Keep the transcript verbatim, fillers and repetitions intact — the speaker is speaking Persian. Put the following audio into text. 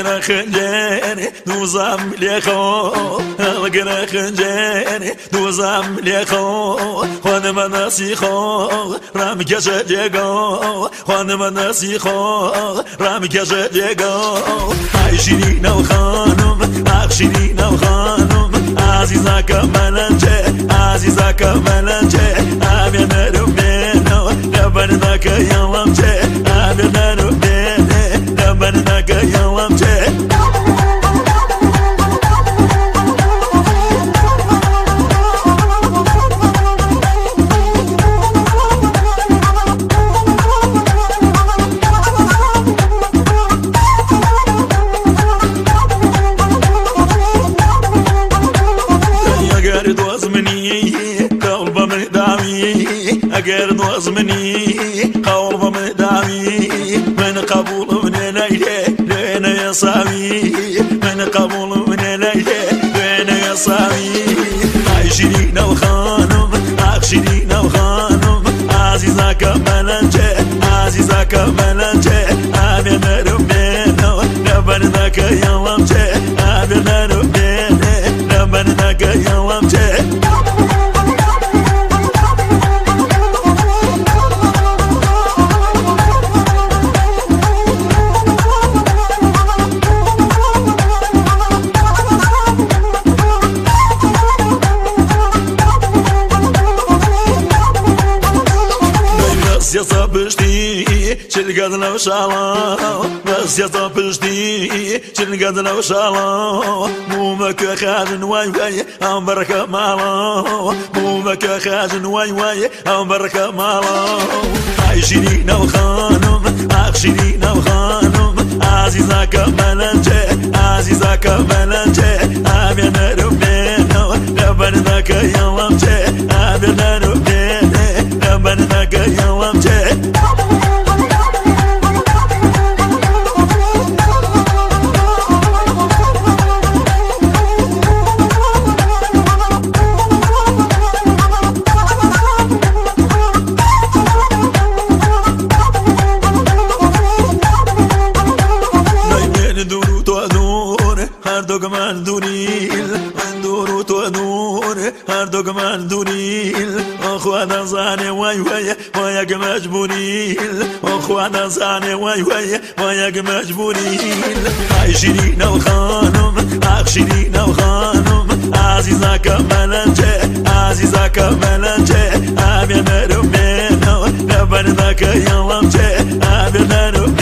القنا خنجاني نوزام ليخو القنا خنجاني نوزام ليخو وانا ما نسيخو رام كجا ليغو وانا ما نسيخو رام كجا ليغو عايشيني نو خانم عايشيني نو خانم عزيزة كمالنجي عزيزة كمالنجي أبي نرمينو لبنك يلمجي أبي نرمينو لبنك يلمجي أجر نظمني قلب مدامي من قبول من ليلة لين يصامي من قبول من ليلة لين يصامي عايشين وخانم عايشين وخانم عزيزة كمالنجي عزيزة كمالنجي أبي نرمينو لبنك يلمجي أبي نرمينو لبنك يلمجي يا صبشتي شل قدنا وشالا بس يا صبشتي شل قدنا وشالا مو مكا خاجن واي واي ام بركة مالا مو مكا خاجن واي واي ام بركة مالا عايشيني نو خانم عايشيني نو خانم عزيزة كمالنجي عزيزة كمالنجي ابي نرمينو لبنك يلمجي ابي نرمينو لبنك يلمجي من دونيل من دورو تو نور هر دوغ من دونيل اخوانا زاني واي واي وياك مجبوريل اخوانا زاني واي واي وياك مجبوريل عايشين وخانم عايشين وخانم عزيزة كمالنجي عزيزة كمالنجي ابي نرمينو لبنك يلمجي ابي نرمينو